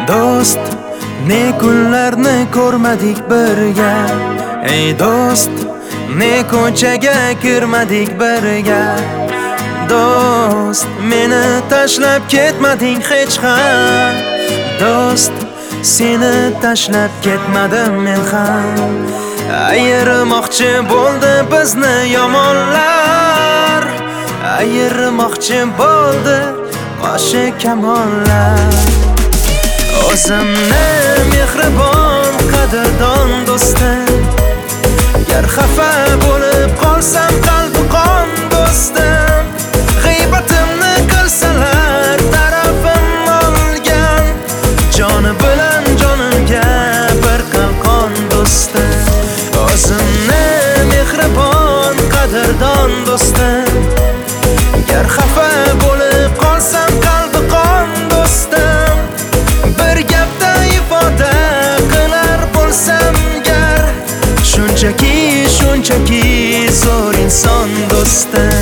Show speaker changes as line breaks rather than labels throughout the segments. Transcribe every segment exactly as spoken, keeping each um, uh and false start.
do'st, ne kunlarni ko'rmadik birga. Ey do'st, ne ko'chaga kirmadik birga. Do'st, meni tashlab ketmading hech ham. Do'st, seni tashlab ketmadim men ham. Ayirmoqchi bo'ldi bizni yomonlar, ayirmoqchi bo'ldi qoshi kamonlar. O'zimni mehribon qadrdon do'stim, gar xafa bo'lib qolsam qalbi qon do'stim. G'iybatimni qilsalar tarafim olgan, joni bilan jonimga bir qalqon do'stim. O'zimni mehribon qadrdon do'stim, gar xafa bo'lib qolsam qalbi qon do'stim. Bir gapda ifoda qilar bo'lsam gar, shunchaki shunchaki zo'r inson do'stim.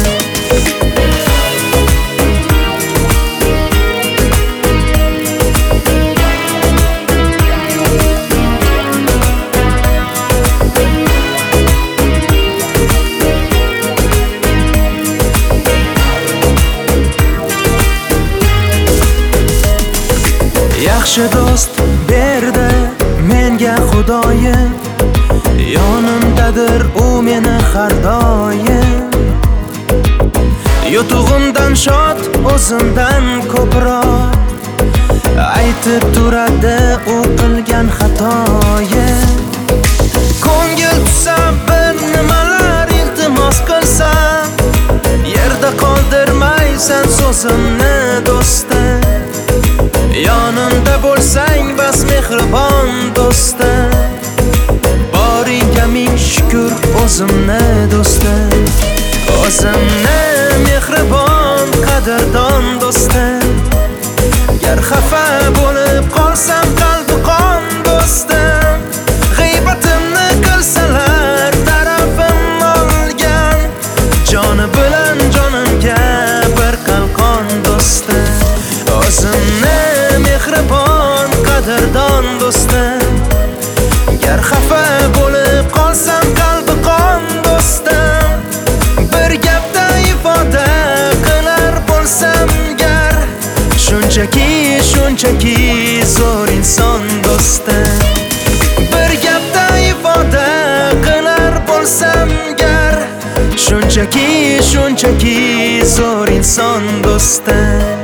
Yaxshi do'st berdi menga Xudoyim, yonimdadir u meni har doim. Yutug'imdan shod o'zimdan ko'proq aytib turadi u qilgan xatoyim. Ko'ngil tusa bir nimalar iltimos qilsam, yerda qoldirmaysan so'zimni do'stim. Yonimda bo'lsang bas mehribon do'stim. Boringga ming shukr o'zimni do'stim. O'zimni mehribon qadrdon do'stim, gar xafa bo'lib qolsam qalbi qon do'stim. G'iybatimni qilsalar tarafim olgan, joni bilan jonimga bir qalqon do'stim. O'zimni mehribon qadrdon do'stim, gar xafa bo'lib qolsam qalbi qon do'stim. Bir gapda ifoda qilar bo'lsam gar, shunchaki shunchaki zo'r inson do'stim. Bir gapda ifoda qilar bo'lsam gar, shunchaki shunchaki zo'r inson do'stim.